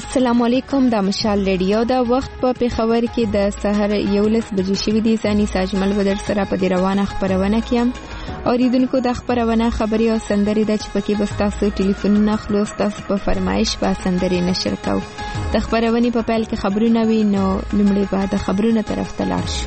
السلام علیکم، دا مشال ریډیو دا وخت په پیښور کې د سحر 11 بجې شوې دي. ځاني ساجمل بدر سره په دې روانه خبرونه کې اوریدونکو د خبرونه خبري او سندري د چپکی بستاسو ټلیفونونه خلاص تاسو په فرمایش با سندري نشر کو. د خبرونه په پیل کې خبرونه وي نو لمړی بعد خبرونه طرف ته لاړ شو.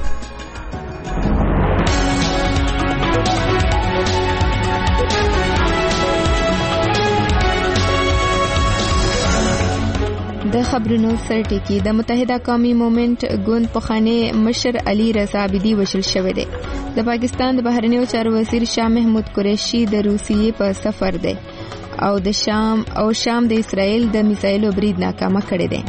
د خبرونو سرټکی د متحده قومي موومېنټ ګوند پخوانی مشر علي رضا عابدي وشل شوی دی. د پاکستان د بهرنیو چارو وزیر شاه محمود قریشي د روسیې په سفر دی او د شام د اسرائیل د میزایلو برید ناکامه کړی دی.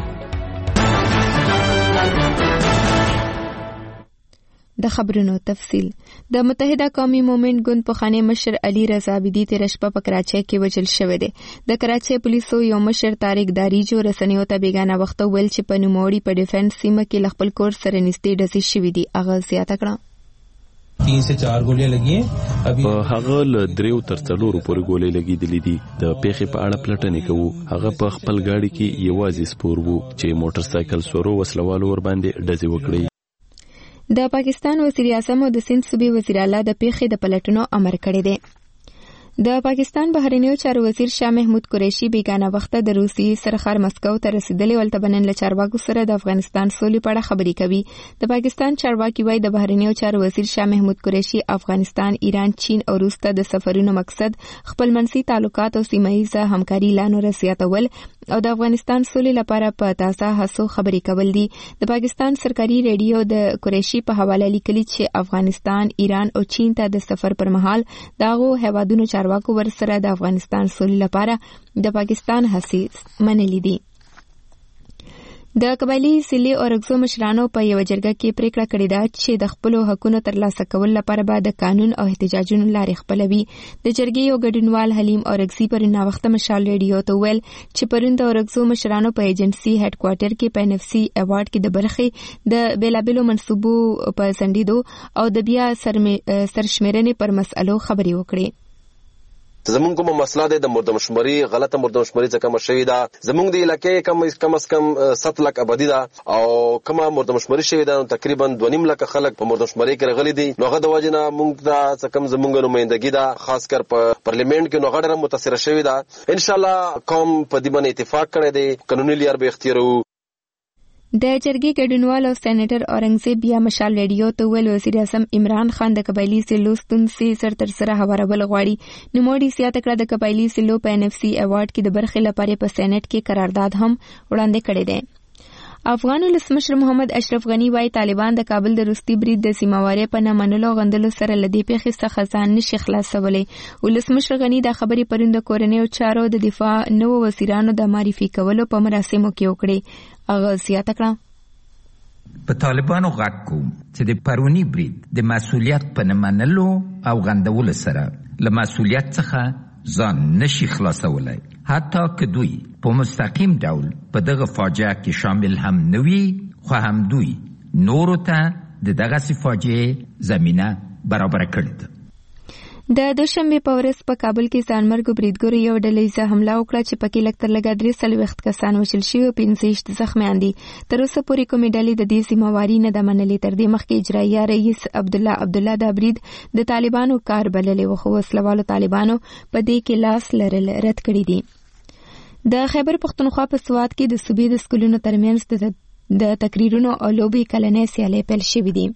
د خبرونو تفصیل. د متحده قومي موومېنټ ګوند پخوانی مشر علي رضا عابدي تیر شپه په کراچۍ کې وژل شوی دی. د کراچۍ پولیسو یو مشر طارق داریجو رسنیو ته بیگانه وخت ویل چې په نوموړي په ډیفنس سیمه کې خپل کور سره نږدې ډزې شوې دي. هغه زیاته کړه 3 से 4 ګولې لګي ابي هغه ل 3 تر 4 پورې ګولې لګېدلې دي. د پیښې په اړه پلټنې کوو. هغه په خپل گاډي کې یوازې سپور وو چې موټر سایکل سورو وسلوالو ور باندې ډزې وکړې. د پاکستان وزیر اعظم او د سند صوبې وزیر اعلی د پیښې د پلټنو امر کړی دی. د پاکستان بهرنیو چارو وزیر شاه محمود قریشي بیگانه وخت د روسیې سرخر مسکو ته رسیدلی ولته بنن له چارواکو سره د افغانستان سولې په اړه خبرې کوي. د پاکستان چارواکي وایي د بهرنیو چارو وزیر شاه محمود قریشي افغانستان، ایران، چین او روس ته د سفرونو مقصد خپلمنځي تعلقات او سیمه‌ایزه همکاري اعلان ورسیاتول او د افغانستان سولې لپاره په تازه هڅو خبرې کول دي. د پاکستان سرکاري ریډیو د قریشي په حواله لیکلي چې افغانستان، ایران او چین ته د سفر پر مهال داغو هیوادونو چارواکو ورسره د افغانستان سولې لپاره د پاکستان هڅې منلې دي. د قبایلی ضلع اورګزو مشرانو په یو جرګه کې پریکړه کړې ده چې د خپل حقوقو ترلاسه کول لپاره به د قانون او احتجاجونو لارې خپلوي. د جرګې یو ګډونوال حلیم اورګزي پر ناوخته مشال ریډیو ته ویل چې پرون د اورګزو مشرانو په ایجنسي هډ کوارټر کې په NFC ایوارډ کې د برخې د بیلابلو منصوبو په سندیدو او د بیا سرشمیرنې پر مسئلو خبرې وکړې. زمونږ کومه مسله ده د مردمشمري غلطه مردمشمري څخه کم شوې ده. زمونږ د علاقې کم از کم 7 لک آبادی ده او کومه مردمشمري شوې ده تقریبا 2.5 لک خلک په مردمشمري کې راغلي دي. نو هغه د وجنه مونږ دا څه کم زمونږ نمائندګي ده خاص کر په پارلیمنت کې نو غړي متاثر شوې ده. ان شاء الله قوم په دې باندې اتفاق کړی دی، قانوني لار به اختیارو. د جرګې ګډونوال او سېنیټر اورنګزیب بیا مشال ریډیو ته ویل وزیر اعظم عمران خان د قبایلی سلو ستونزې سر سره هوارول غواړي. نوموړي زیاته کړه د قبایلی سلو په NFC ایوارډ کې د برخې لپاره په سېنیټ کې قرارداد هم وړاندې کړی دی. افغان ولسمشر محمد اشرف غنی وايي طالبان د کابل د روستي برید د سیماواري په نامنلو غندلو سره لدی پیښې څخه ځان نشي خلاصولې. ولسمشر غنی د خبرې پرند کورنۍ او چارو د دفاع نو وزیرانو د معرفي کولو په مراسمو کې وکړي. هغه زیاته کړه په طالبانو غږ کوم چې د پرونی برید د مسؤلیت په نامنلو او غندولو سره له مسؤلیت څخه ځان نشي خلاصولای، حتی که دوی په مستقیم ډول په دغه فاجعه کې شامل هم نوي، خو هم دوی نورو ته د دغه فاجعه زمینه برابر کړې ده. د دوشنبه په ورځ په کابل کې ځانمرګ بریدګر یو ډلهیزه حمله وکړه چې پکې لکتر لګا 3 کسان وشل شوي او 15 زخمیان دي. تر اوسه پورې کومې ډلې د دې ذمہواري نه ده منلې. تر دې مخکې اجراییه رئیس عبدالله دا برید د طالبانو کار بللی و، خو وسلوالو طالبانو په دې کې لاس لرل رد کړی دي. د خیبر پختونخوا په سوات کې د صوبې د سکولونو ترمنځ د تقریرونو او لوبي کلنې سیالۍ پیل شوې دي.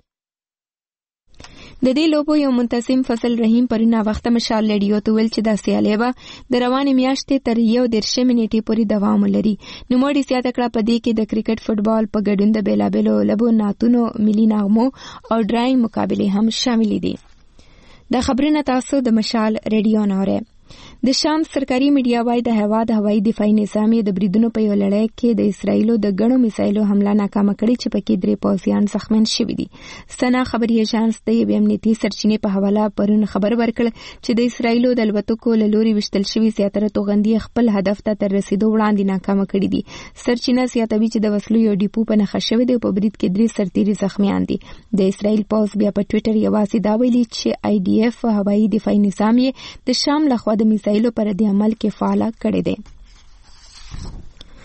د دې لوبو یو منتظم فصل رحیم پر ناوخته مشال ریډیو ته ویل چې دا سیالۍ به د روانې میاشتې تر 1.5 منټې پورې دوام لري. نوموړي زیاته کړه په دې کې د کرکټ، فوټبال په ګډون د بیلابلو لوبو، نعتونو، ملي نغمو او ډراینګ مقابلې هم شامل دي. د خبرونه تاسو د مشال ریډیو نوره. د شام سرکاري میډیا وايي د هوایي دفاعي نظام د بریدونو په یو لړۍ کې د اسرایلو د غنو میسایلو حمله ناکامه کړې چې پکې 3 پوځیان زخمیان شوي دي. سنا خبري ایجنس د یو امنیتي سرچینې په حواله پرون خبر ورکړ چې د اسرایلو د الوتکو له لوري وشتل شوي زیاتره توغندي خپل هدف ته تر رسیدو وړاندې ناکامه کړې دي. سرچینه زیاتوي چې د وسلو یو ډیپو په نښه شوی دی او په برید کې 3 سرتیري زخمیان دي. د اسرایل پوځ بیا په ټوئیټر یوازې دا ویلي چې IDF هوایي دفاعي نظام یې د شام لخوا د میسایلو پر د عمل کې فعال کړی دی.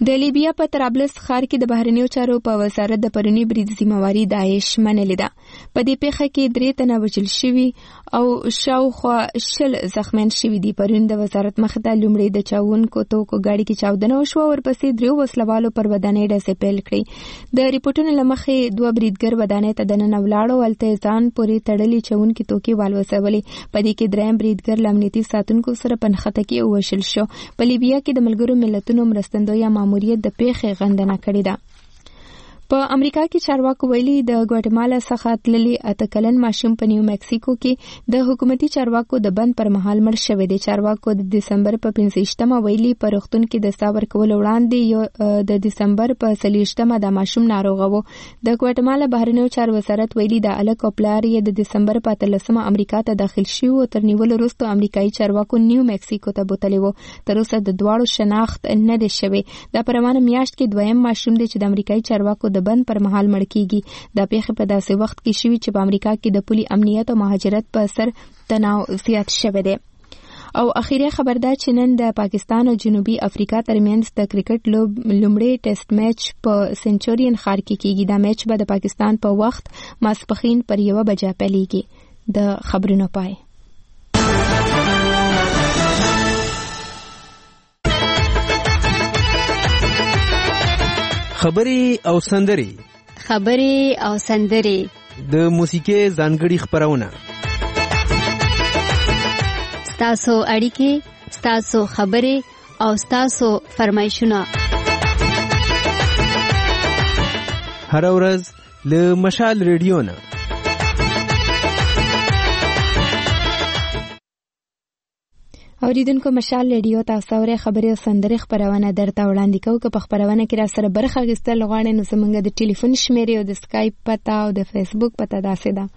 د لیبیا په طرابلس ښار کې د بهرنیو چارو په وزارت د پرونی برید ذمہواری داعش منلې ده. په دې پیښه کې 3 تنه وژل شوي او شاوخوا 20 زخمیان شوي دي. پرون د وزارت مخ ته لومړی د چاونکو توکو گاډي کې چاودنه وشوه، ورپسې 3 وسلوالو پر ودانۍ ډزې پیل کړې. د ریپورتونو له مخې 2 بریدګر ودانۍ ته دننه ولاړو، هلته ځان پورې تړلي چاونکي توکي والوځولې. په دې کې 3 بریدګر له امنیتي ساتونکو سره په نښته کې ووژل شو. په لیبیا کې د ملګرو ملتونو مرستندویه ماموریت د پیښې غندنه کړې ده. په امریکا کې چارواکو ویلي د ګواتمالا څخه تللي 8 کلن ماشوم په نیو میکسیکو کې د حکومتي چارواکو د بند پر مهال مړ شوی دی. چارواکو د دسمبر په 15مه ویلي په روغتون کې د ساه ورکولو وړاندې د دسمبر په 30مه د ماشوم ناروغه و. د ګواتمالا بهرنیو چارو وزارت ویلي د الک او پلار یې د دسمبر په 13مه امریکا ته داخل شوی او تر نیولو وروسته امریکایي چارواکو نیو میکسیکو ته بوتلی و. تر اوسه د دواړو شناخت نه دی شوی. دا په روانه میاشت کې دویم ماشوم دی چې د امریکایي چارواکو د بند پر مهال مړ کیږي. دا پیښه په داسې وخت کې شوی چې په امریکا کې د پولي امنیت او مهاجرت په اثر تناو زیات شوی دی. او اخیری خبر دا چې نن د پاکستان او جنوبي افریقا ترمنځ د کرکټ لومړی ټیسټ میچ په سنچورین ښار کې کیږي. دا میچ به د پاکستان په وخت ماسپښین پر 1 بجه پیلېږي. د خبرونو پای. خبرې او سندرې د موسیقي ځانګړي خبرونه، ستاسو اړیکې، ستاسو خبرې او ستاسو فرمایشونه هر ورځ له مشال ریډیو نه. اوریدونکو، مشال ریډیو تاسو اورئ خبرې او سندرې خبرونه درته وړاندې کوو. که په خبرونه کې را سره برخه اخیستل غواړئ نو زموږ د ټلیفون شمیرې او د سکایپ پته او د فیسبوک پته داسې ده.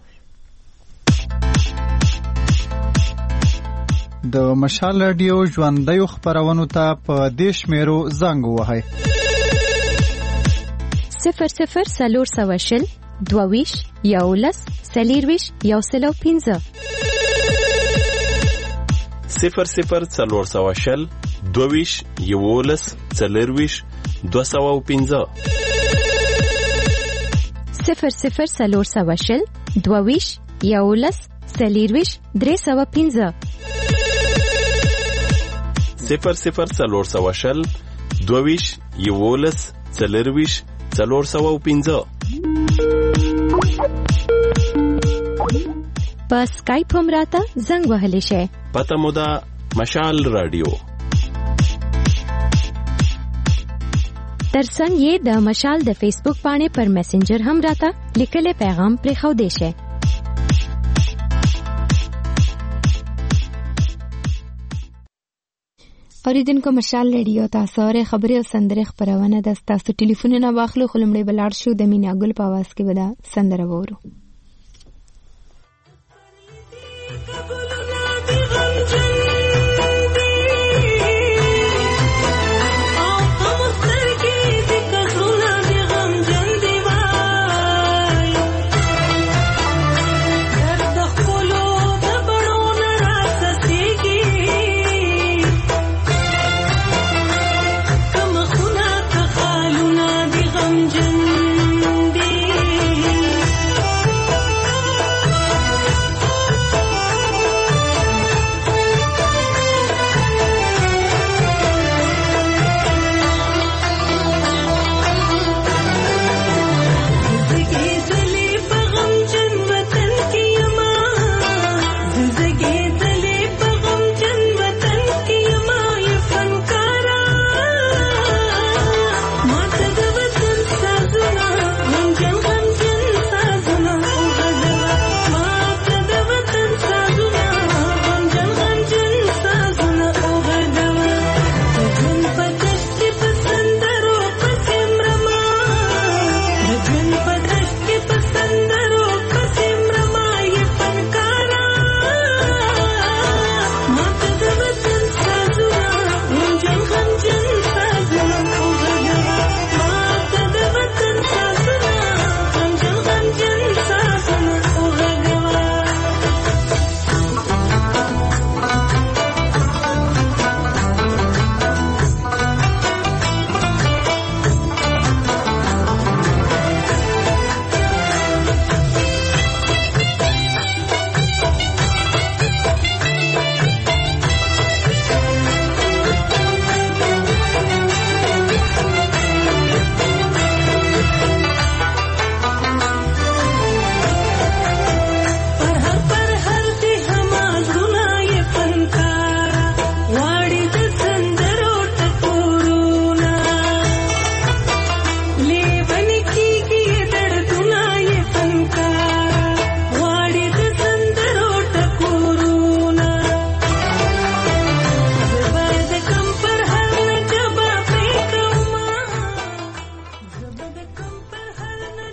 د مشال ریډیو ژوندیو خبرونو ته په دې شمیرو زنګ ووهئ: 00 22 11 40 105 00 420 22 11 40 205 00 420 22 11 40 305 00 420 22 11 40 405. په سکایپ هم راته زنګ وهلی شئ. پته مو ده مشال رادیو. ترڅنګ یې د مشال د فیسبوک باندې پر میسنجر هم راته لیکلی پیغام پرېښودی شئ. اوریدونکو، مشال ریډیو تاسو اورئ خبرې او سندرې خبرونه ده. ستاسو ټلیفونونه واخلو، خو لومړی به لاړ شو د مینا ګل په اواز کې به دا سندره وورو.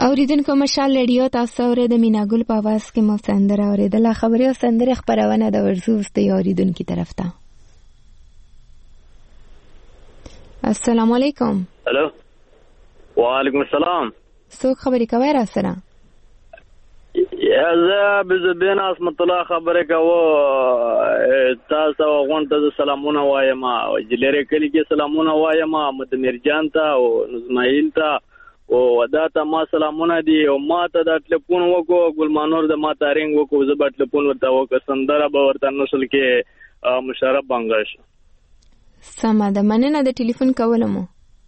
اوریدونکو مشال رادیو تاسو اورید میناګل په आवाज کې مو سندره اوریدله. خبري او سندره خبرونه د ورزوست اوریدونکو طرف ته. السلام علیکم. الو وعلیکم السلام. څوک خبرې کوي را سره؟ زه بزبین اسمت الله خبرې کوم. تاسو غونډه سلامونه وایم، جلری کلی کې سلامونه وایم، محمد میرجان ته او اسماعیل ته او وداته ما سلامونه دي. او ما ته د ټلیفون وکړو، ګلمانور د ما تارینګ وکړو، زه به ټلیفون ورته وکړم، سندره به ورته نشل کې مشرف بنګش. سمه ده، مننه د ټلیفون کولمو.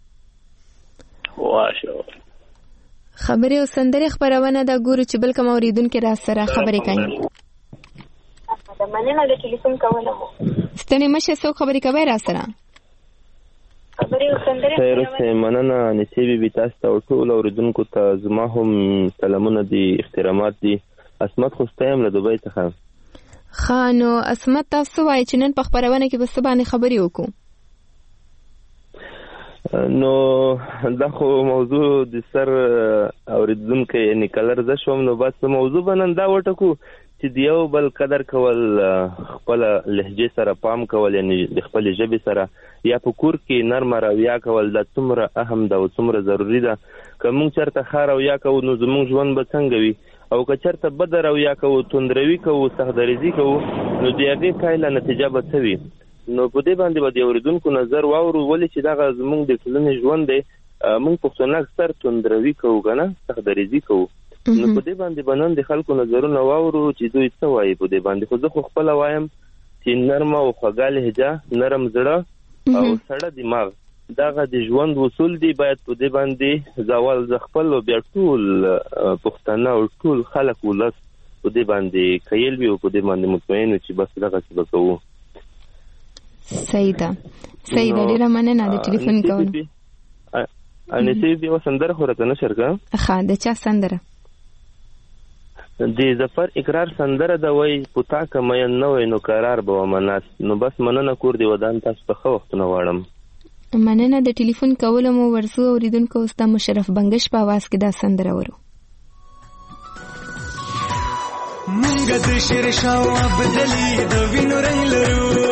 واشه خبرې او سندره خبرونه دا ګورو چې بل کوم اوریدونکو را سره خبرې کوي. مننه د ټلیفون کولمو. ستنې مشه څوک خبرې کوي را سره؟ خبرې او سندره خیرسته مننه نصیبی بي تاسو ته ټول اوریدونکو ته زما هم سلامونه دي، احترامات دي. اسمت خوستایم له دوبۍ څخه. خانو اسمت تاسو وایي چې نن په خبرونه کې به سبانه خبرې وکړو. نو دا خو موضوع د سر اوریدونکو یعنی کلر ز شوم، نو بس موضوع بنن دا وټکو چې دیو بل قدر کول، خپل لهجه سره پام کول، یعنی د خپل ژبه سره یا په کور کې نرم رویه کول دا څومره اهم ده او څومره ضروری ده. کوم چرته خار رویه کو نو زموږ ژوند به څنګه وي، او که چرته بد رویه کو، توندروي کو، سختدریزي کو، نو دیغه پایله نتیجه به څه وي. نو په دې باندې به د اوریدونکو نظر واورو، ولې چې دا زموږ د ټولنې ژوند دی، موږ پښتانه اکثر توندروي کوو کنه، سختدریزي کوو. نو په دې باندې بنن د خلکو نظرونه واورو چې دوی څه وایي په دې باندې. خو زه خو خپل وایم چې نرم او خوږه لهجه، نرم زړه او سړه دماغ دغه د ژوند اصول دي. باید په دې باندې ځوال ز خپل او بیا ټول پښتانه او ټول خلک ولس په دې باندې کېل وي او په دې باندې مطمئن چې بس دغه څه وکړو. صحیح ده ډیره مننه د ټلیفون کولو. انې سې دی وسندره خورته نشر کا. ښه د چا سندره؟ د ظفر اقرار سندره د وای پتا کمه نو نو قرار به مناس. نو بس مننه کور دی ودان تاسو په خو وخت نو واړم. مننه د ټلیفون کولو مو ورسو اوریدونکو استا مشرف بنگش په आवाज کې دا سندره ورو. مونږ د شیر شاو بدلی د وینو رنگ لرو،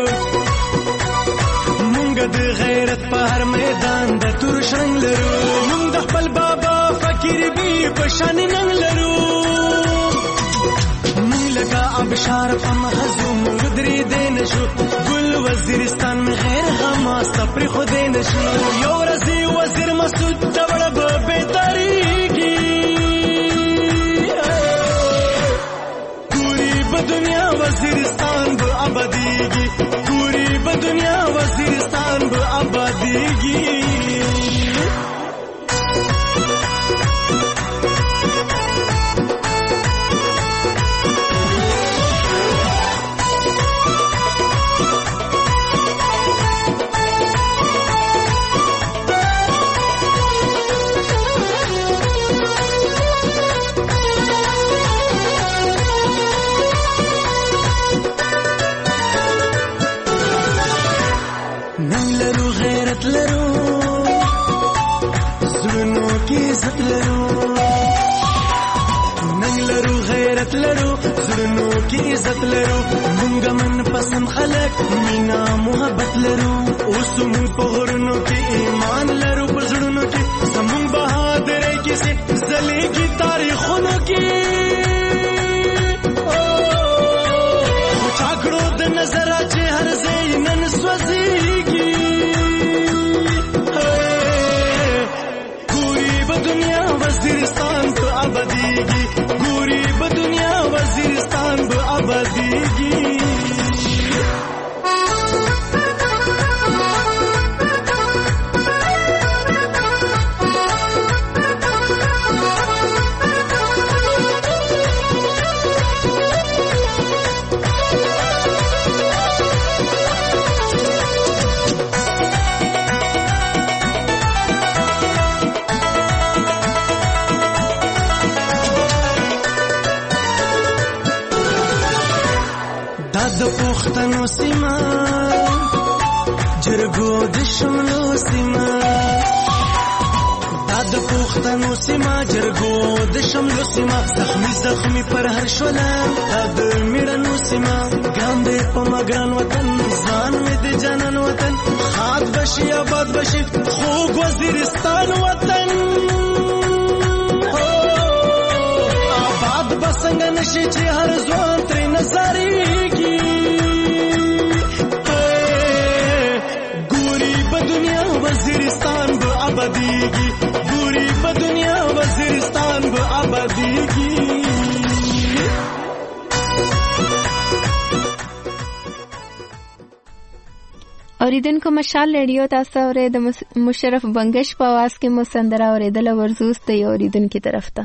مونږ د غیرت په هر میدان د تور شنګ لرو، مونږ د خپل بابا فقیر بي په شان ننګ لرو، مونږ لگا ابشار په مخزوم ودري دین شو، ګل وزیرستان غیر حماس پر خو دین شو، یو رزي وزیر مسعود دبړ به تاریخي دنیا وزیرستان به آبادیگی، پوری به دنیا وزیرستان به آبادیگی. عزت لرو مونږ من پسند خلک مینا محبت لرو، اوس مونږ په غرونو کې ایمان لرو، په زړونو کې زمونږ بهادرۍ کیسې ځلېږي تاریخونو کې، خو چاکړو د نظره چې هر ځای نن سوځېږي، ګوري به دنیا وزیرستان په آبادیږي، ګوري به دنیا وزیرستان به آبادیږي. د پښتنو سیمه جرګو د شملو سیمه، دا د پوښتنو سیما جرګو د شملو سیما زخمی پر هر شولا د میړنو سیما ګران دې په مګران وطن ځان مې د جنن وطن خاص بشي آباد بشي خوږ وزیرستان وطن آباد بسنګ نشي چې هر ځوان ترې نظرېږي ګوري په دنیا وزیرستان به آبادېږي ګوري په دنیا وزیرستان به آبادېږي. اوریدونکو مشال ریډیو تاسو اورئ د مشرف بنگش په आवाज کې مو سندره اوریدله ورزوس ته یو اوریدونکو طرف ته.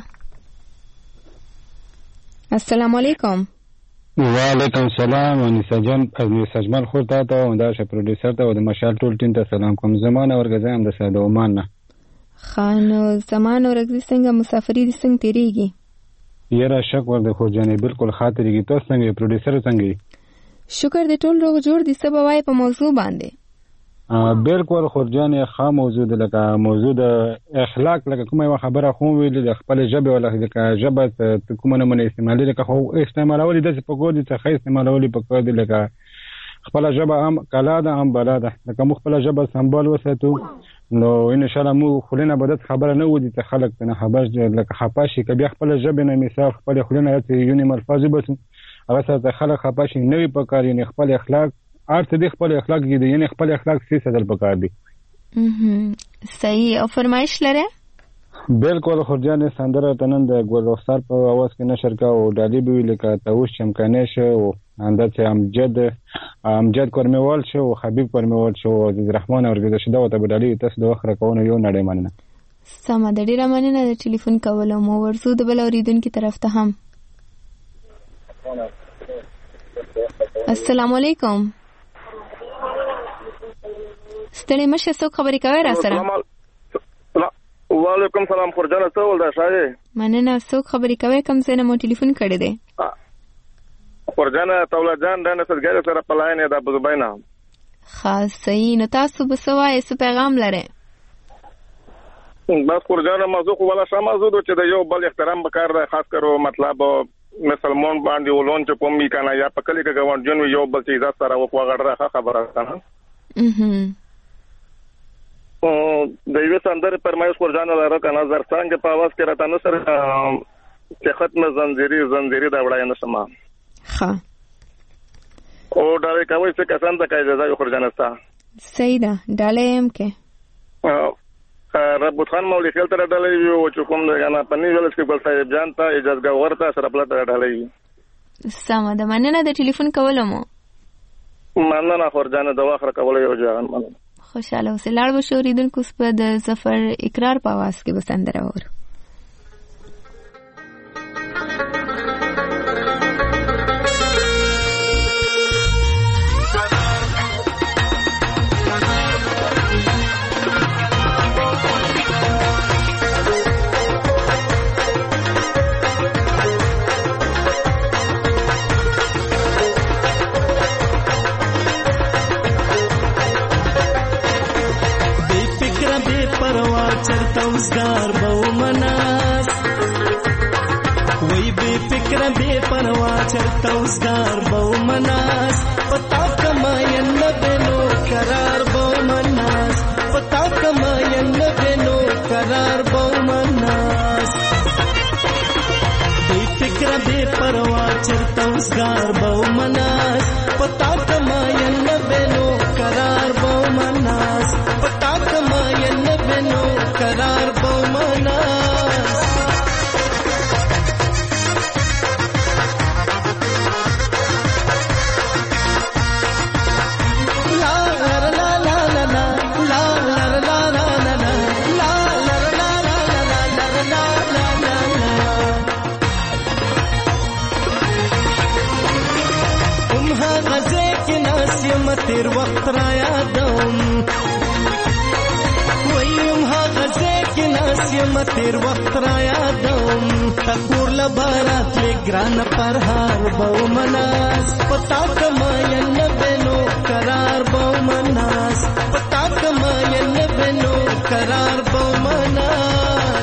السلام علیکم. وعلیکم السلام. انیسا جان از سجمل خورد تا و داش پروډوسر ته او د مشال ټول ټیم ته سلام کوم. زمانه ورګزم د ساده عمان نه خان زمانه ورګزي څنګه مسافری دي څنګه تیریږي؟ یاره شک ور د خو جانې بالکل خاطرېږي. تاسو څنګه پروډوسر څنګه؟ شکر دې ټول روغ جوړ دي. څه به وایې په موضوع باندې؟ بالکل خورجانې ښه موضوع ده، لکه موضوع د اخلاق، لکه کومه یوه خبره خو ویلې د خپلې ژبې ولا لکه ژبه کومه نمونه استعمالي لکه خو استعمالول داسې پکار دي چې ښه استعمالول پکار دي. لکه خپله ژبه هم کلا ده هم بلا ده، لکه موږ خپله ژبه سمبال وساتو نو انشاءالله موږ خولې نه به داسې خبره نه ودي چې خلک نه خبر لکه خفه شي. که بیا خپله ژبې نه مثال خپلې خولې نه داسې یونیم الفاظ وباسو هغه سره خلک خفه شي نه وي پکار. یعنې خپل اخلاق ارته دی خپل اخلاق کې دی، یعنی خپل اخلاق سي سدل پکار دی. صحیح. او فرمایش لره؟ بالکل خورجان سندره تنن د ګل رخسار په आवाज کې نشر کا او ډالي به لکه توش چمکانه شو او انداز امجد کورمیوال شو او حبیب کورمیوال شو او عزیز رحمان اورګه شدا او ته ډالي تاسو د وخت راکونه یو نړۍ مننه. سم د ډیره مننه د ټلیفون کولو مو ورسو د بل اوریدونکو طرف ته هم. السلام علیکم. ستړي مشه څوک خبرې کوي را سره؟ وعلیکم سلام. خورجانه څه ول دا شای مننه. څوک خبرې کوي کوم څه نه مو ټلیفون کړی دی؟ خورجانه تولا جان دنه سرګره سره پلاین دا بزبینا خاص. صحیح. نو تاسو به سوای څه پیغام لره؟ بس خورجانه موضوع ولا شمازو چې د یو بل احترام وکړ خاص کرو مطلب مسلمان باندې ولون چې کوم میکنه یا پکلی کې ګوند جن یو بل چې عزت سره وکړه خبره ده. د یو سندره پرمایش خورجانه لاره کنه زرڅنګ په आवाज کې راته نو سره چې ختم زنجیری دا وړای نه سما. ها او ډالې کوي چې کسان ته کوي ځای خورجانه ستا. صحیح ده. ډالې هم کې رب خان مولوی خپل تر ډالې یو چې کوم نه پنځه ولس کې بل صاحب جان ته اجازه ورته سره پلټ ډالې. سم ده. مننه د ټلیفون کولو مو. مننه خورجانه د واخره کولو یو ځان مننه. خوشاله اوسئ. لاړ به شو اوریدونکو په د ظفر اقرار په आवाज کې به سندره اورو. اوسګار بو مناس وای به فکر به پروا چرته اوسګار بو مناس پتا کما ین بنو قرار بو مناس پتا کما ین بنو قرار بو مناس به فکر به پروا چرته اوسګار بو مناس پتا کما ین بنو قرار بو مناس پتا کما ین بنو قرار بو مناس. لا لا لا لا لا لا لا لا لا لا لا لا لا لا لا ها غزه کې ناس یم تیر وخت را یادوم تیر وخت را یادوم تکور لبارات لګران پر هار بو مناس پتا کما ین بنو قرار بو مناس پتا کما ین بنو قرار بو مناس.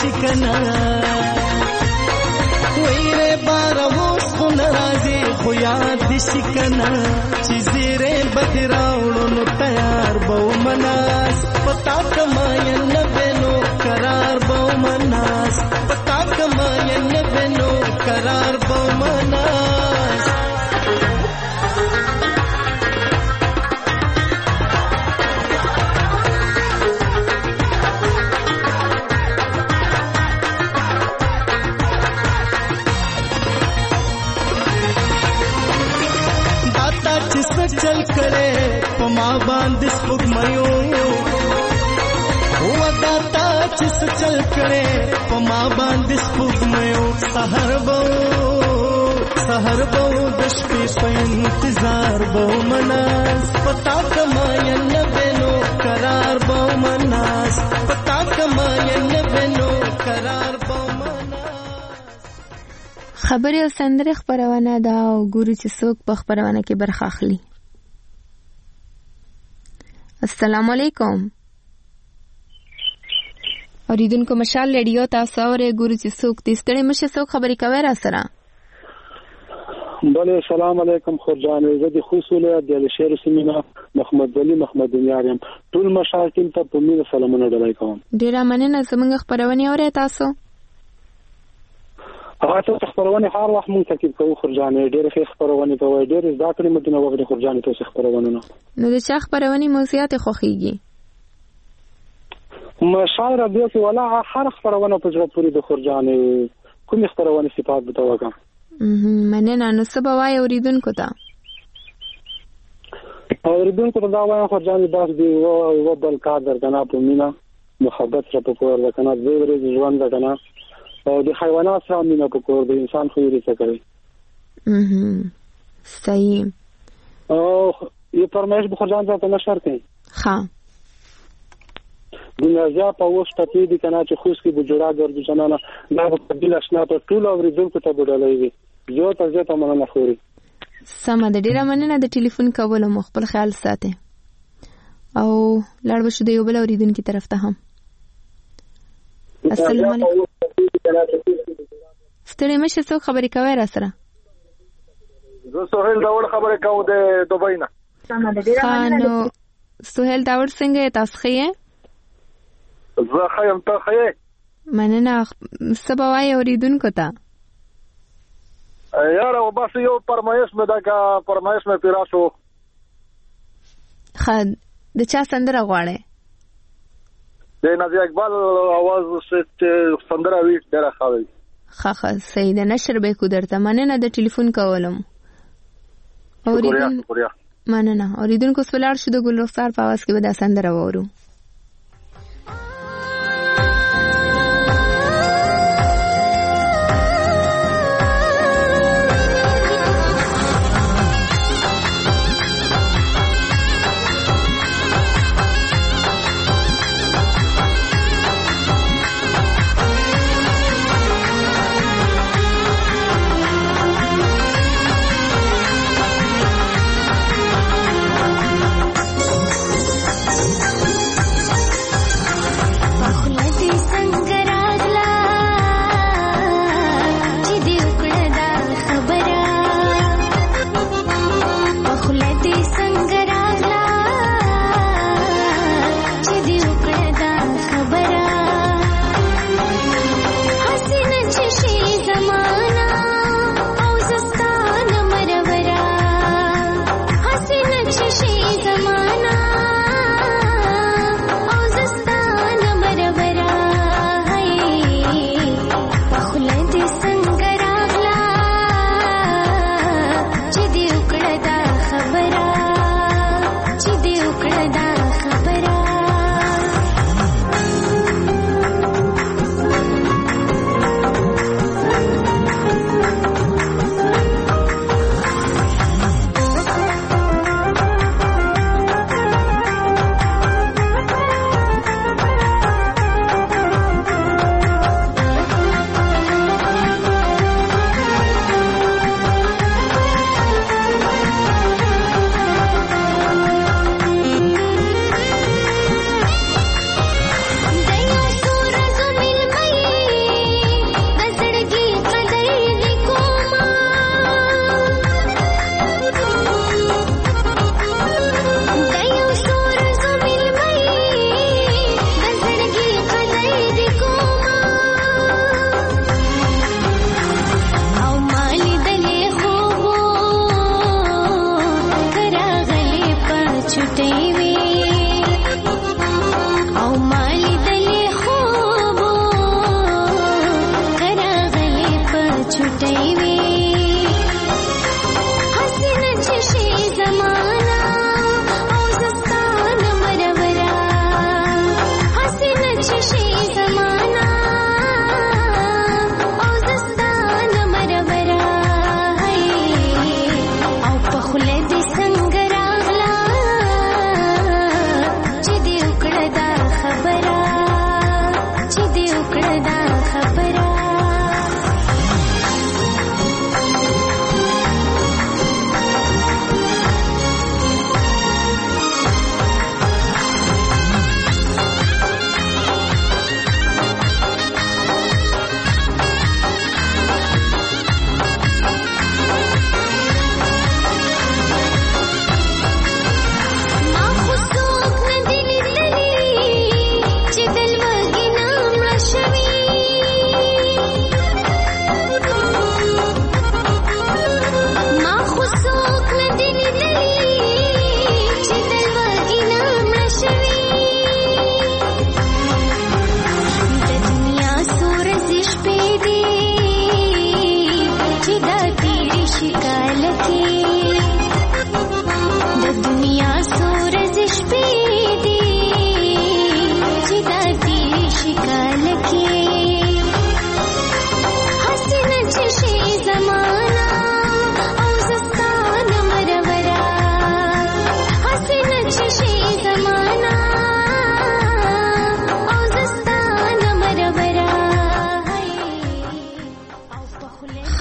شکنا ویره باروس خو ناراضي خو یاد دي شکنا چې زیره بدراوړو نو تیار بو مناس پتا کما ین بنو قرار بو مناس پتا کما ین بنو قرار بو مناس चल करे पमा बांध स्पुगमयो वदाता चिस चल करे पमा बांध स्पुगमयो सहर बो दशपी पे इंतजार बो मनास पता कमायन बेनो करार बो मनास पता कमायन बेनो करार बो मनास خبري او سندري خبرونه دا او ګورو چې څوک په خبرونه کې برخه اخلي. السلام علیکم. اوریدونکو مشال ریډیو تاسو اورئ ګورو چې څوک دې ستړي مشه څوک خبري کوي را سره. بله السلام علیکم خورجان زه د خصوصله د شهر سیمه محمد علي محمد یارم ټول مشاکل ته په مینه سلامونه ډالای کوم. ډیره مننه زموږ خبرونه اورئ تاسو. هغه خبرونه هر وخت مونږ تکلیف کوو خورجان ډېر ښه خبرونه کوي ډېر ذاکرې مدینه وغوړي خورجان ته خبرونه نو د چا خبرونه موضوعات خوخيږي مشاعر دې کې ولا هر خبرونه په ځړ پوری د خورجان کوم خبرونه صفات بتاوګه مننه نو سبا وای اوریدونکو ته دا وای خورجان باز دی او بل کار درکنه په مینا محبت سره په کور درکنه دې ورځ ژوند درکنه او د حیوانات سره مینه په کور د انسان خو یې څه کوي صحیح او یو فرمایش به خورجان ته نشر کوي ها دنیا په وخت ته دې کنه چې خوش کې د جوړا ګرځي جنانه دا په دل آشنا ته ټول اوریدونکو ته بدلای وي یو تاسو ته مننه خوري سم د ډیره مننه د ټلیفون کول مو خپل خیال ساتي او لړ بشو د یو بل اوریدونکو طرف ته هم السلام علیکم ستړي مشه څو خبرې کوي را سره زه سهیل داوړ خبرې کوم د دوبۍ نه نو سهیل داوړ څنګه تاسو ښه زه خیم ته ښه مننه سبا وای اوریدونکو ته یاره او بس یو فرمایش مې دا فرمایش مې پیرا شو خد د چا سندره غواړي د نازي اقبال आवाज سندره وی ډیره خاوي خخه سید نشر به کو درته مننه د ټلیفون کولم اوریدونکو مننه اوریدونکو سپلار شو د ګل رخسار په आवाज کې به دا سندره وورو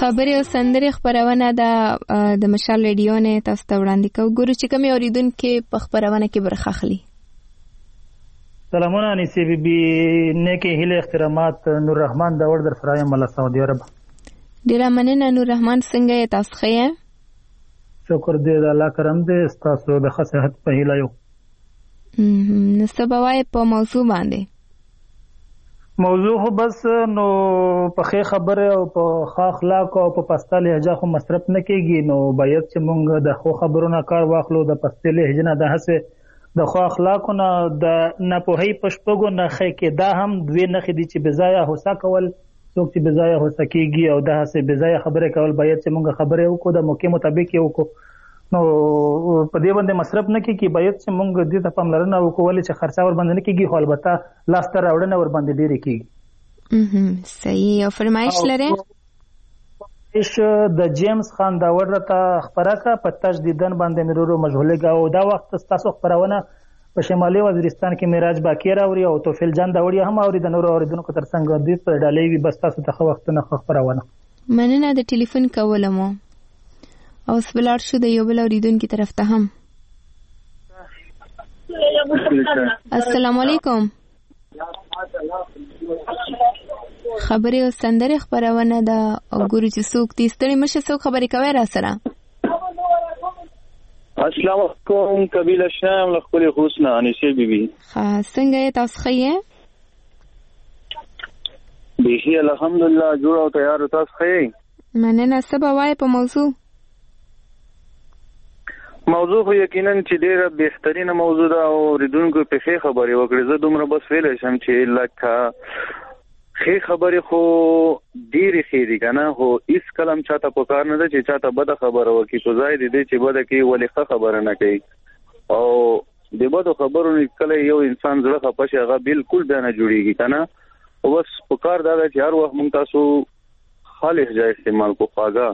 خبرې او سندرې خبرونه د مشال ریډیو نه تاسو ته وړاندې کوو. ګورو چې کوم اوریدونکو په خبرونه کې برخه اخلي. سلامونه انیسې بی بی نیکه هیله احترامات نور رحمان دا ور در فرایم مل سعودي عرب. ډیره مننه نور رحمان، څنګه یې تاسو ښه؟ شکر دې د الله کرم دې تاسو د ښه صحت په هیله یو. نو څه به وایې په موضوع باندې؟ موضوع خو بس نو په ښه خبره او په ښه اخلاق او په پسته لهجه خو مصرف نه کېږي، نو باید چې موږ د ښو خبرو نه کار واخلو، د پستې لهجې نه د هسې د ښو اخلاقو نه د ناپوهۍ په شپږو نښې کې دا هم دوې نښې دي چې بېځایه هوسا کول. څوک چې بېځایه هوسا کېږي او د هسې بېځایه خبرې کول، باید چې موږ خبرې وکړو د موقع مطابق یې وکړو. نو په دې باندې مصرف نه کېږي، باید چې موږ دې ته پاملرنه وکړو ولې چې خرچه ور باندې نه کېږي، خو البته لاسته راوړنه ور باندې ډېرې کېږي. صحیح. او فرمایش لرئ؟ د جیمز خان داور راته خبره کړه په تجدیدن باندې مې ورو مشغولېږه، او دا وخت ستاسو خبرونه په شمالي وزیرستان کې معراج باقی راوري او توفیل جان داوړي هم اوري. د نورو اوریدونکو ترڅنګ دې په ډالۍ وي. بس تاسو ته ښه وختونه ښه خبرونه. مننه د ټلیفون کولو مو. او سبلار شو د یو بل اوریدونکو طرف ته هم. السلام علیکم. خبرې او سندرې خبرونه دا ګورو چې څوک دې ستړي مشه، څوک خبرې کوي را سره. السلام علیکم قبیله شام له خپل حسنه انیسې بیبي. څنګه یې تاسو ښه یې؟ بخیر الحمدلله، جوړ او تیار. تاسو ښه یې؟ مننه. څه به وایې په موضوع؟ موضوع خو یقینا چې ډیره بهترینه موضوع ده او اوریدونکو په ښه خبرې وکړي. زه دومره بس ویلی شم چې لکه ښه خبرې خو ډېرې ښې دي که نه، خو هېڅ کله هم چاته په کار نه ده چې چاته بده خبره وکړي، په ځای د دې چې بده کوي ولې ښه خبره نه کوي. او د بدو خبرو نه کله یو انسان زړه خفه شي هغه بالکل بیا نه جوړېږي که نه. او بس په کار دا ده چې هر وخت موږ تاسو ښه لهجه استعمال کړو، خواږه.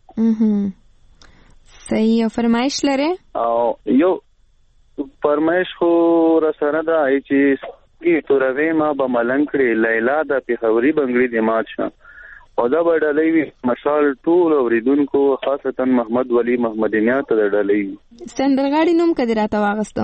صحیح. او فرمایش لرئ؟ او یو فرمایش خو را سره ده چې کی توروي ما به ملنګ کړي لیلا د پیښوري بنگړي د مات شه، او دا به ډالۍ وي مشال ټول اوریدونکو، خاصتا محمد ولی محمد میاں ته ډالۍ وي. سندرغاړي نوم کدی راته واغستو؟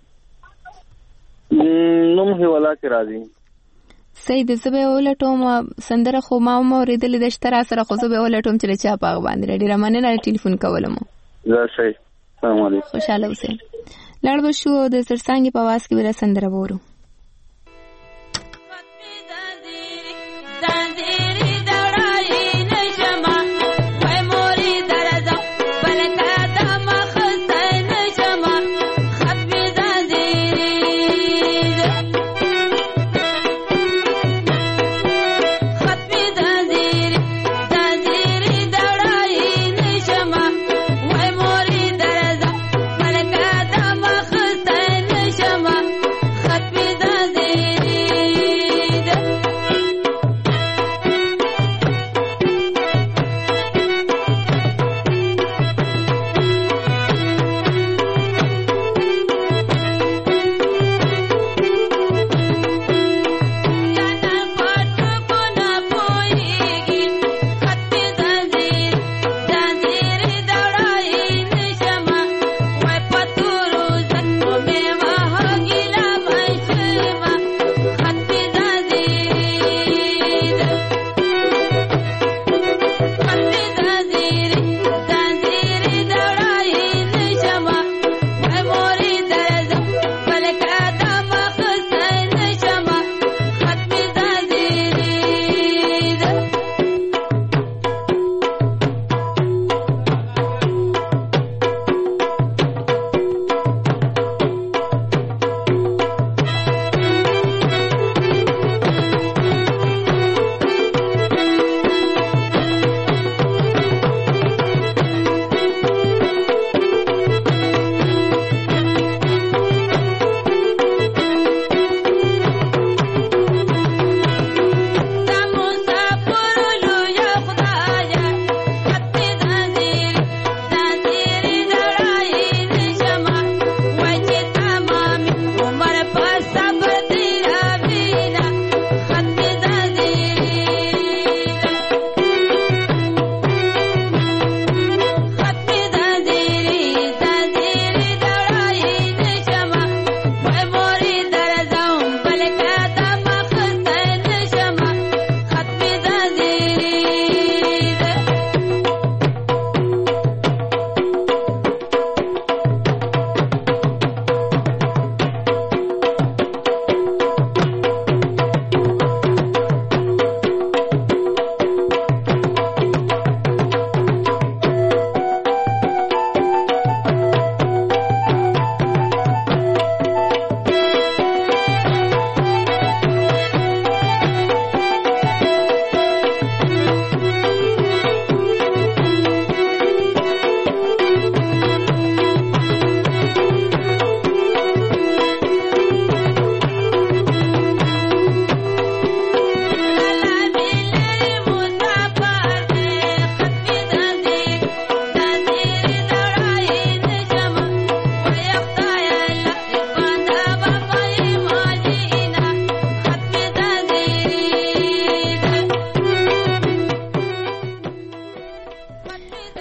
نوم هی ولا کې راځي. صحیح. د زبې ولټوم سندره خو ما اوریدلې د شترا سره، خو زبې ولټوم چې چا پاغ باندې ډیره مننه ټلیفون کولم. زه صحیح. السلام علیکم. خوشاله اوسئ. لاړ به شو د سرسانګي په आवाज کې ولا سندره وورو. Happy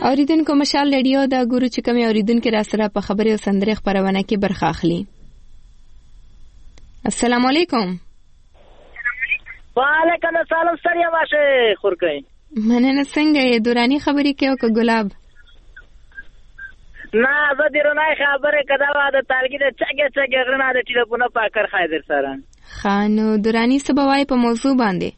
اوریدونکو مشال رادیو دا ګورو چې کوم اوریدونکو را سره په خبري او سندري خبرونه کې برخه اخلي. السلام علیکم. وعلیکم السلام ستړیا واشه خورکې. مننه څنګه یې دورانی خبري کې او که ګلاب؟ نه زه درنه خبره کدا واده تارګي د چګه غرنا د ټلیفون پاکر خایدر سره. خانو دورانی سبوای په موضوع باندې.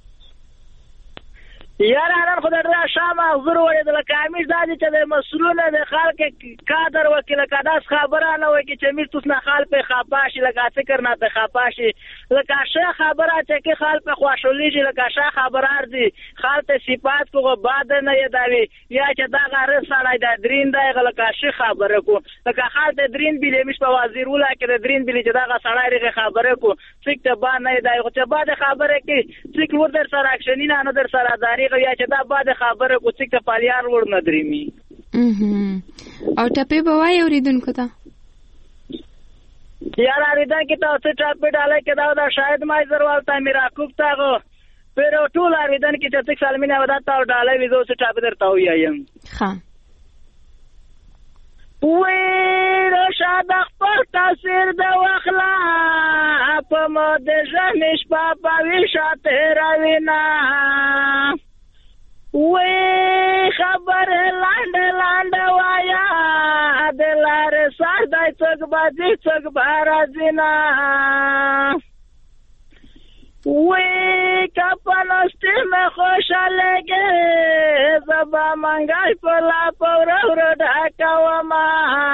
یار نن خو درته شام حضور وړي د کامیش دادی چې د مسؤلونه د خلک کادر وکیل کداس خبره نه وای چې میر توس نه خال په خپاشي لکه فکر نه په خپاشي لکه شه خبره چې خال په خوشولېږي لکه شه خبره ارزي خال ته صفات کو بعد نه یادوي یا چې دا غره سړی د درین دی لکه شه خبره کو لکه خال ته درین بیلې مش په وزیر ولا کې د درین بیلې چې دا سړی رغه خبره کو څوک ته با نه دی چې بعد خبره کې څوک ور در سره اکشنی نه در سره داري یا چې دا بعد خبره کو څوک ته پالیار ور نه درېمي او ټپه بوای اوریدونکو ته یار اریدان کې تاسو ټپه ډاله کې دا شاید ما زروال ته میرا کوب تاغو پر ټول اریدان کې چې څوک سالمینه ودا تا ډاله ویزو چې ټپه درته وایم ها وې رشاد خپل تاثیر د واخلا په مود ژمش په ویشته راوینا وې خبر لاند وایا دلار سر دای څوک باندې څوک بارازینا وې کپنسته مې خوشاله کې زبا منګای په لا پور ور ډاکاوما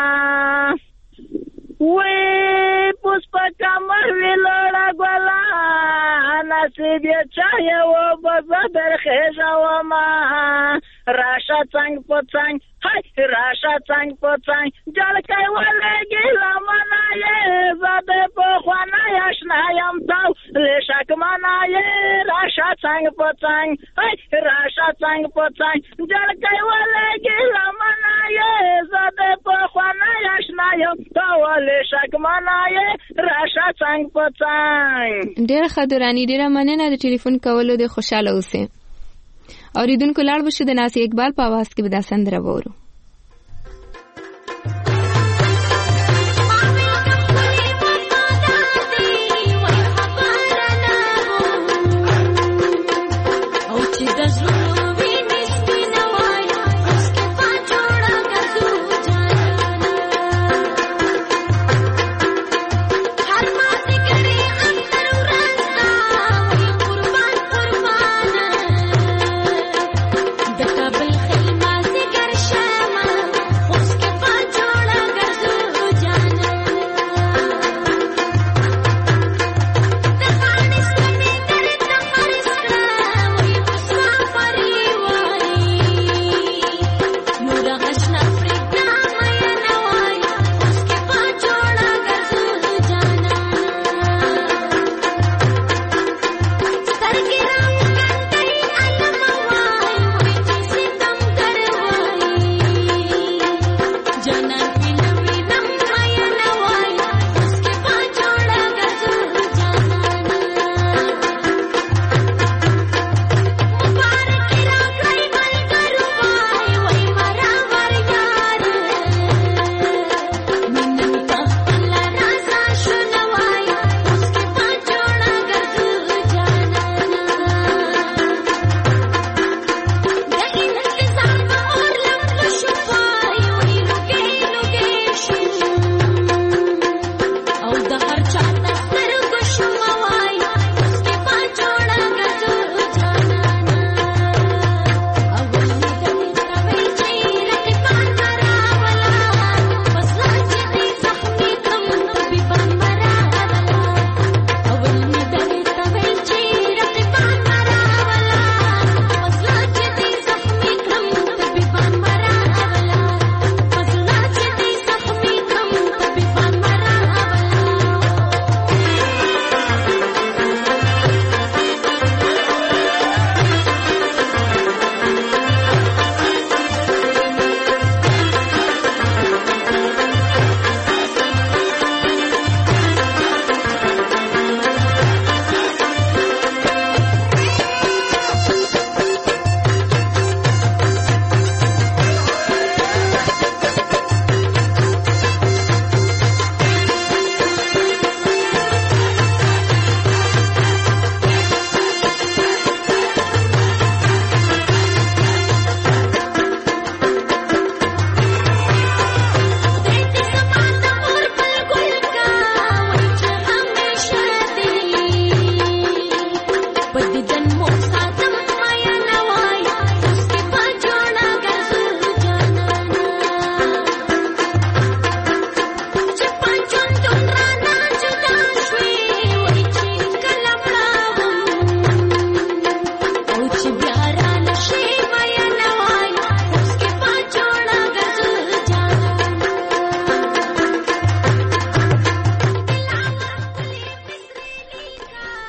وې پوسپکا مر ویلړه ګلا نصیب یې چا و بزدر خېژاوما راشه څنګه په څنګه هاي راشه څنګه په څنګه جل کای ولګي لمنه یې زده په خوانه آشنا یم تاو لشک منه یې راشه څنګه په څنګه هاي راشه څنګه په څنګه جل کای ولګي لمنه یې زده په خوانه آشنا یم تاو لشک منه یې راشه څنګه په څنګه. ډېر خدرانی ډېر مننه د ټلیفون کولو د خوشاله اوسه. اوریدونکو لاړ بشه د ناصر اقبال په आवाज کې به دا سندره وورو. شاید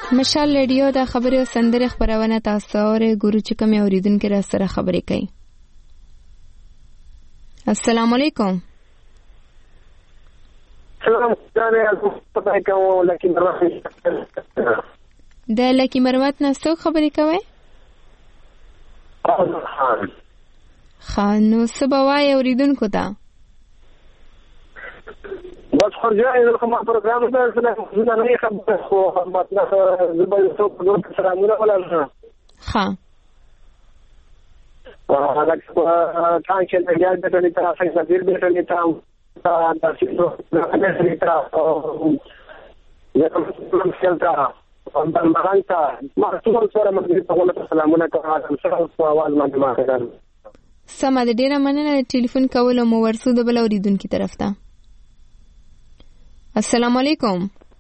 مشال رادیو د خبري او سندري خبرونه تاسو اورئ ګورو چې کوم اوریدونکو را سره خبرې کوي. السلام علیکم. سلام جانې پتاي کوم لکه مروت د لکی مروت نه څوک خبرې کوي؟ خان نو سبوای اوریدونکو ته بس خرجاني لكم برنامج ده انا نه خبر خو مطلب زبر څو په سلامونه ولا ها هغه څنګه چې یاد به ته تاسو څنګه دې به ته تاسو تاسو نه نه تاسو یا کوم څه تا اندر مانتا ما ټول سره مې په ولا سلامونه کوم سره په आवाज باندې ما کړل. سم د ډیره مننه ټلیفون کول مو ورسو د بل اوریدونکو طرف ته. السلام علیکم.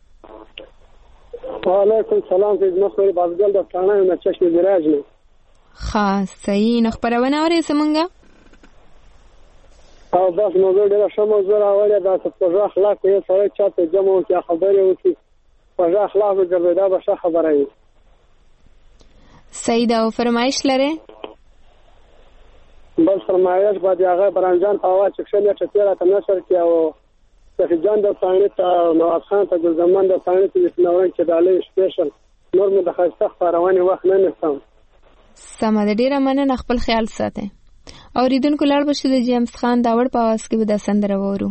وعلیکم السلام. خدمت کوي بازګل د ټانه نه چشم دراج نه خاص صحیح نه خبرونه اوري سمونګه او بس موضوع ډیره شمو زرا وړه د په اخلاق یې سره چاته جمع کې خبرې وکړي په اخلاق د دا به خبره وي. صحیح دا فرمایش لره بل فرمایش باندې هغه برانجان په اواز چې څنګه چې تیرا تنشر کې او سفیجان د ثاني ته نو افغان ته د زمان د ثاني ته نورن چې دالې سپیشل نور مو د خاصه خبرونه وخت نه نسم. سم د ډیره مننه خپل خیال ساته. اوریدونکو لړ بشو د جیمز خان داوړ په आवाज کې به د سندره وورو.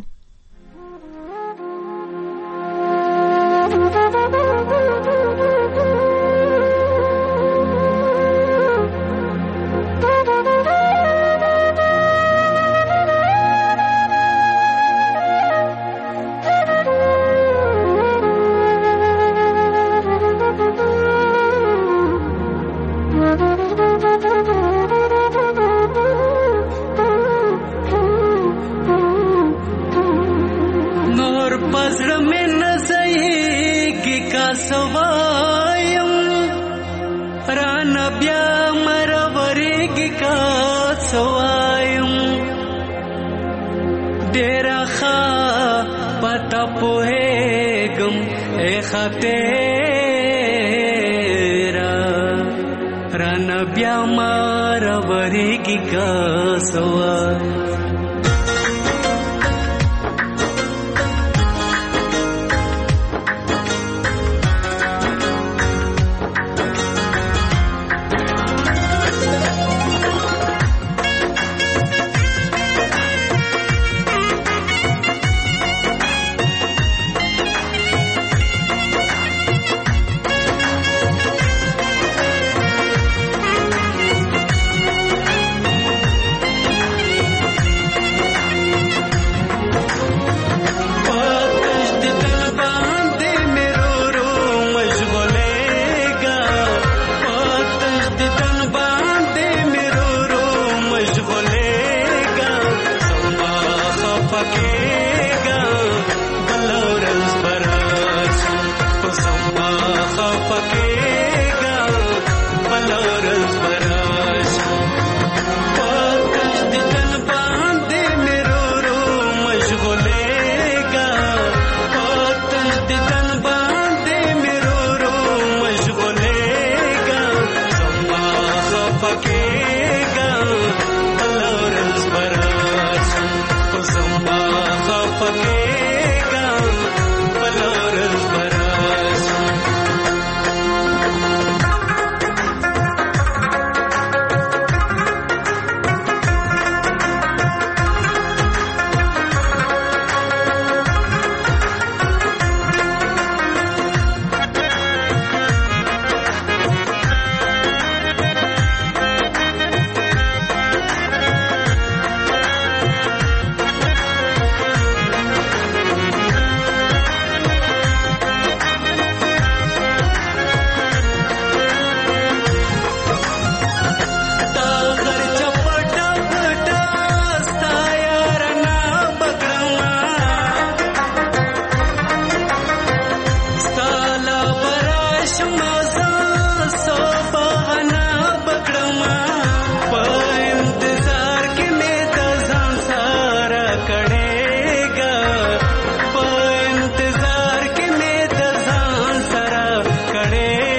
करे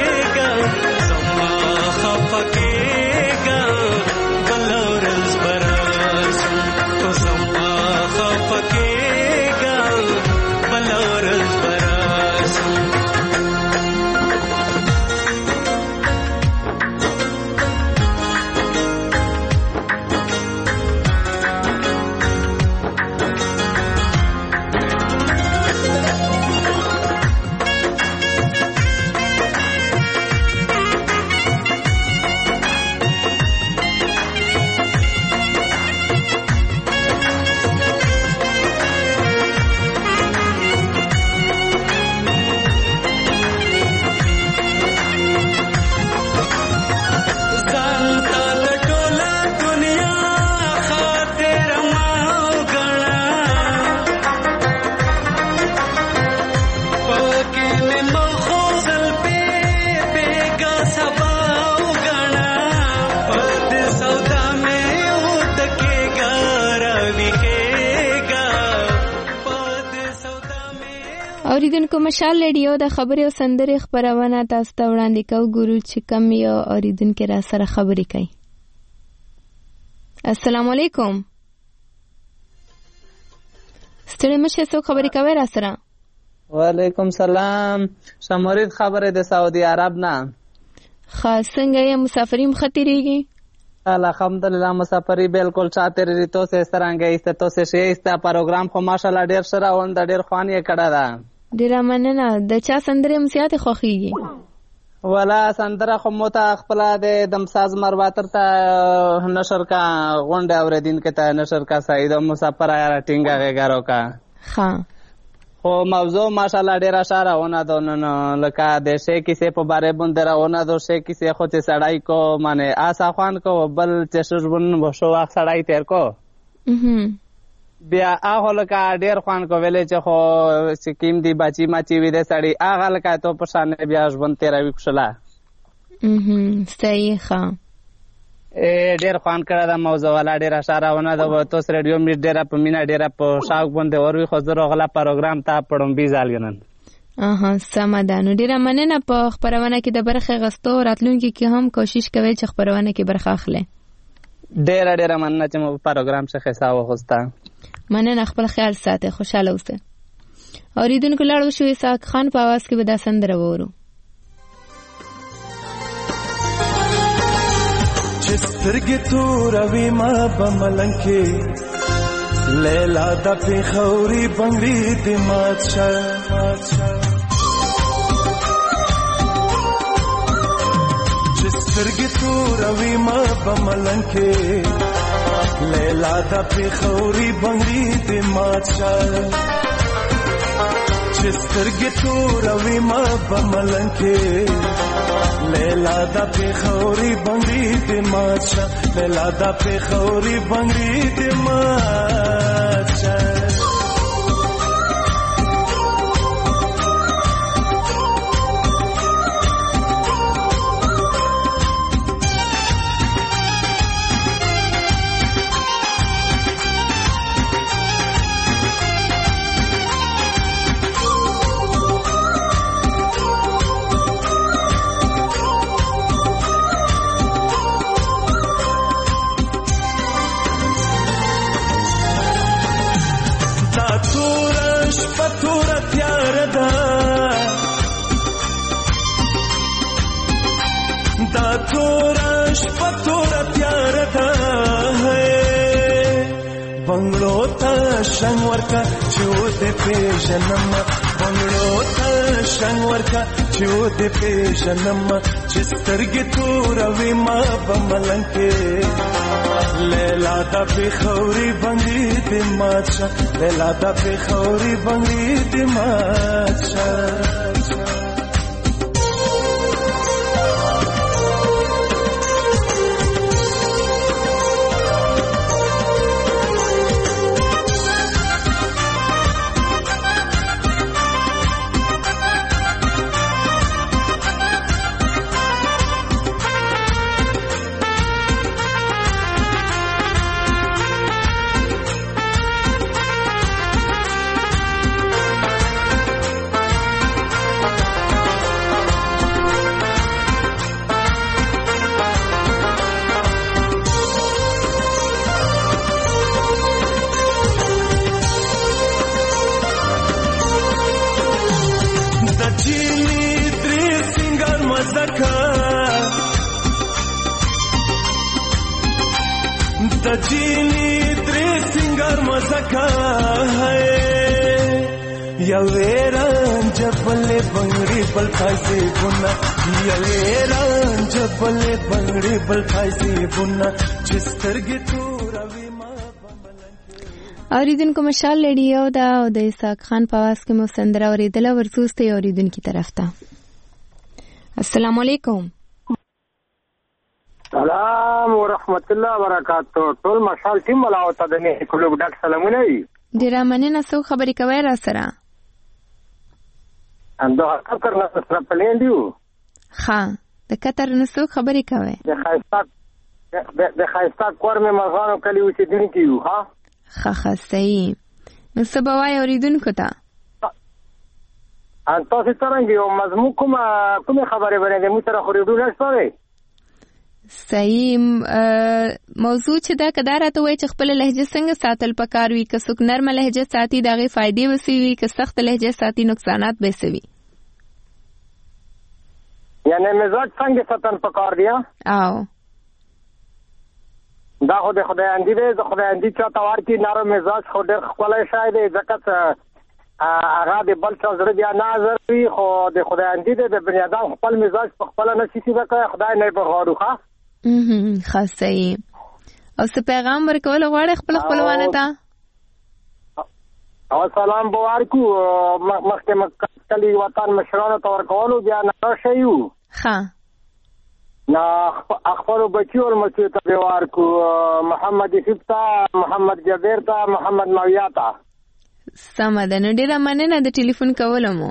اوریدونکو مشال ریډیو د خبرې او سندرې خبرونه تاسو ته وړاندې کوو. ګورو چې کوم یو اوریدونکو را سره خبرې کوي. السلام علیکم. ستړي مشه څوک خبرې کوي را سره؟ وعلیکم سلام. شمارید خبره د سعودي عرب نه. خاص څنګه یې مسافری مختریږي؟ الحمدلله مسافری بالکل چاته ری تو سه سترانګه ایسته تو سه شی ایسته پروګرام خو ماشاءالله ډیر سره وند ډیر خوان یې کړه دا. ډیر مننه. د چا سندره مسیات خوخیږي؟ ولا سندره خو مو ته خپل د دمساز مرواتر ته نشر کا غونډه اوریدین کې ته نشر کا سعید مسافر آیا ټینګه غیګارو کا. ها خو موضوع ماشاءالله ډیر اشاره ونه دونن لکه د شی کیسه په باره باندې راونه دو شی کیسه خو ته سړای کو معنی آسا خوان کو بل چشربن بشو واخ سړای تیر کو بیا هغه لکه ډیر خوان کو ویلې چې خو سکیم دی بچی ماچی وې د سړی هغه لکه ته په شان بیا ژوند تیر وی کوشلا. صحیح ښه. ډیر خوان کړه دا موضوع ولا ډیر اشاره ونه دا تو سره ریډیو می ډیر په مینا ډیر په شاوق باندې اوروي خو زه غلا پروګرام ته پړم بي ځالګنن. سمادانو ډیر مننه په خبرونه کې د برخه غستو راتلونکي کې هم کوشش کوي چې خبرونه کې برخه اخلي. ډیر مننه چې مو پروګرام څخه حساب وغوستا. مننه. خپل خیال ساته. خوشاله اوسه. اوریدونکو لاړو شو اسحاق خان په आवाज کې به دا سندره وورو. سترګې توروي ما په ملنګ کې لیلا د پیښوري بنګړي د مات شه چې سترګې توروي ما په ملنګ کې لیلا د پیښوري بنګړي د مات شه چې سترګې توروي ما په ملنګ کې لیلا دا پیښوري بنګړي د ماچا لیلا دا پیښوري بنګړي د ماچا بنگلو تا شنگ ورکا چود پیشنم بنگلو تا شنگ ورکا چود پیشنم چسترگی تو روی ما بملنگ کے لیلا دا پیخوری بنگی دی ماتشا لیلا دا پیخوری بنگی دی ماتشا تجینی تری سنگر مزکا ہے یویران جبل بنگڑی بل پھاسی بنا یویران جبل بنگڑی بل پھاسی بنا چسترگی تو روی ما اوریدونکو مشال ریډیو دا او د اسحاق خان په आवाज کې مو سندره اوریدله. ورسوسته اوریدونکو طرف ته السلام علیکم. سلام ورحمت الله وبرکاتہ. ټول مشال ټیم ولا او ته د نه کلو ډک سلامونه وي. ډیر مننه. څو خبرې کوي را سره؟ انده قطر نه سره پلان دیو. ها د قطر نه څو خبرې کوي؟ د خایستا کور مې مرغانو کلی اوسېدونکي یو. ها ښه صحیح. نو څه به وایي اوریدونکو ته؟ ان تاسو څنګه یو مضمون کومه خبره باندې موږ سره خورېدو نشته. صحیح. موضوع چې دا کدا راته وای چې خپل لهجه څنګه ساتل پکار وي، که څوک نرمه لهجه ساتي دغه فائدې وسوي، که سخت لهجه ساتي نقصانات به سوي. یعنی مزاج څنګه ساتل پکار دی؟ او دا خو د خدای اندی دی، د خدای اندی چا توار کی نرم مزاج خو ډېر ښکلی شی دی، ځکه هغه د بل چا زړه بیا نه ازروي، خو د خدای اندی دی. د بني ادم خپل مزاج په خپله نه شي سیده کوی، خدای نه یې بغواړو. ښه صحیح. او څه پیغام ورکول غواړې خپل خپلوانو ته؟ او سلام به ورکړو، مخکې کلي وطن مشرانو ته ورکولو، بیا نه شیو ښه نه خپلو بچیو لمسیو ته به ورکړو، محمد یوسف ته، محمد جبیر ته، محمد ماویه ته. سمه ده. نو ډېره مننه د ټلیفون کولو مو.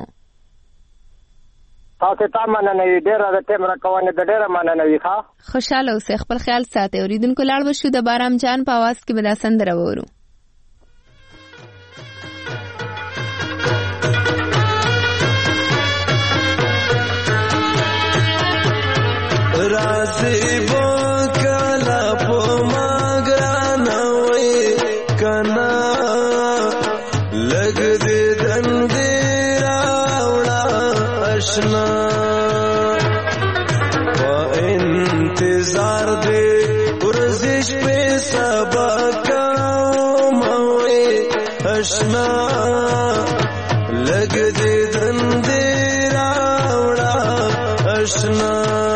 تاسو ته مننه وي، ډېره د ټیم راکونې د ډېره مننه وي. خوشحاله اوسئ، خپل خیال ساتئ. اوریدونکو لاړ به شو د بارام جان په اواز کې به دا سندره وورو. رازی بو کلا پو ماگرانا وی کنا لگ دی دندی راوڑا اشنا پا انتظار دی ورزش پی سبکا موی اشنا لگ دی دندی راوڑا اشنا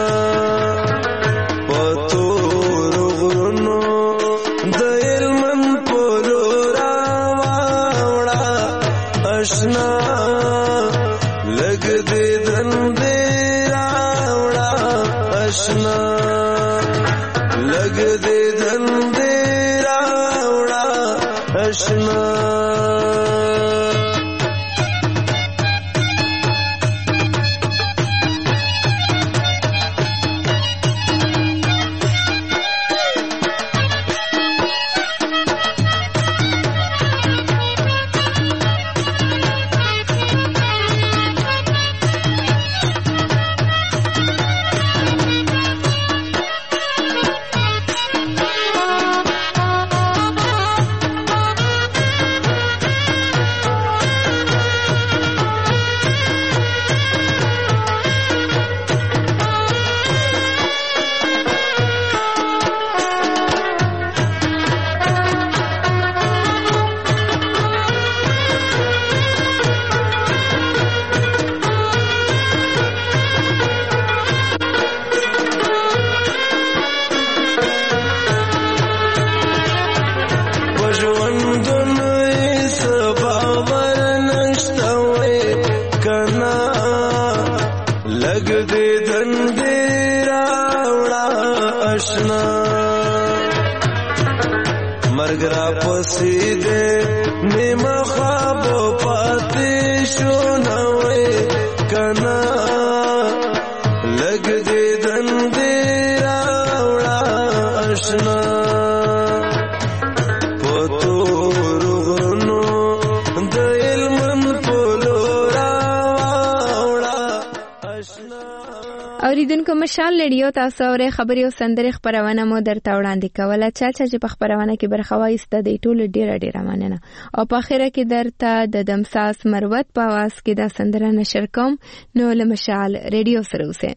اوریدونکو مشال لړیو تاسو اورې خبري او سندري خبرونه مو درته وړاندې کوله. چا چې په خبرونه کې برخه واخیسته د ټولو ډیره مننه. او په اخره کې درته د دمساس مروت په आवाज کې دا سندره نشر کوم. نو له مشال ریډیو سره اوسه.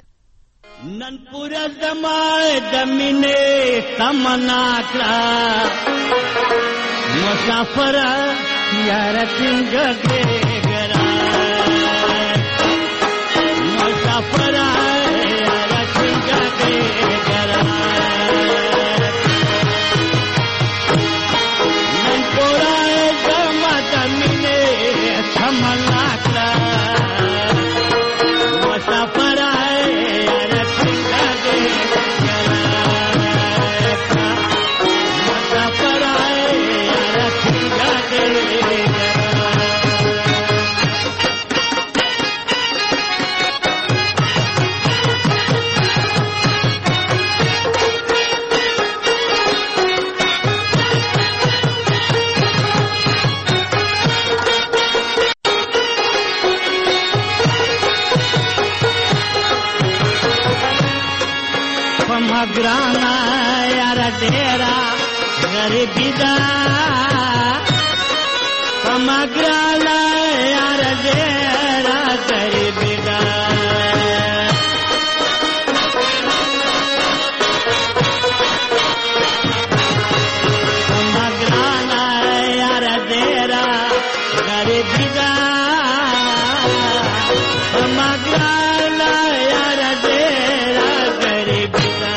نن پورا زمای د مینې تمنا کړه مسافر یار څنګه ګرا مسافر समग्राना यार डेरा गरीबी दा समग्राना यार डेरा गरीबी दा समग्राना यार डेरा गरीबी दा समग्राना यार डेरा गरीबी दा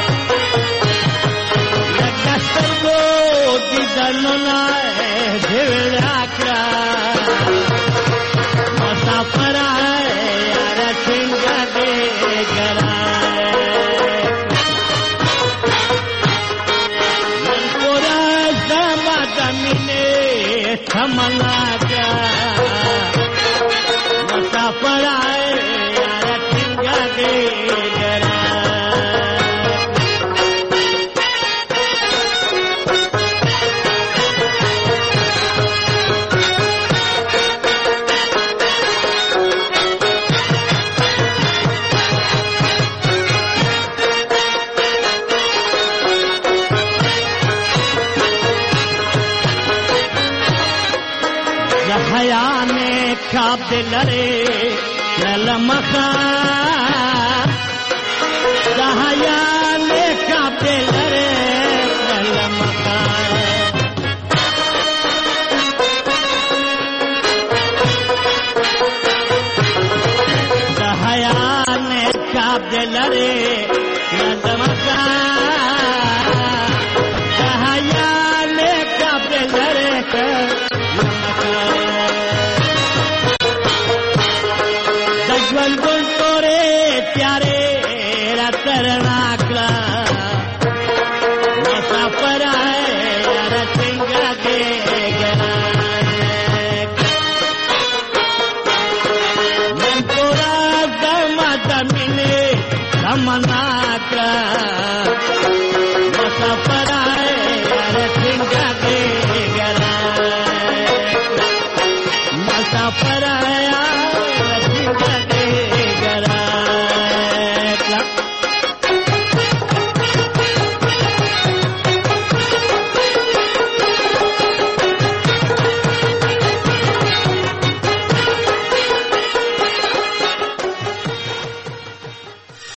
लकस्तर को दिदनुना ढेवड़ाकरा मुसाफरा यार सिंगा दे गरा मनपुरा जमा जमीने थमना क्या मुसाफरा यार सिंगा दे गरा हयाने काबिलरे ललमखा हयाने काबिलरे ललमखा हयाने काबिलरे ललमखा हयाने काबिलरे दजवल गुल तोरे प्यारे रतरनाकला मुसाफर यार सिंगा दे गरा मनपुरा दमा दमिने समनाकला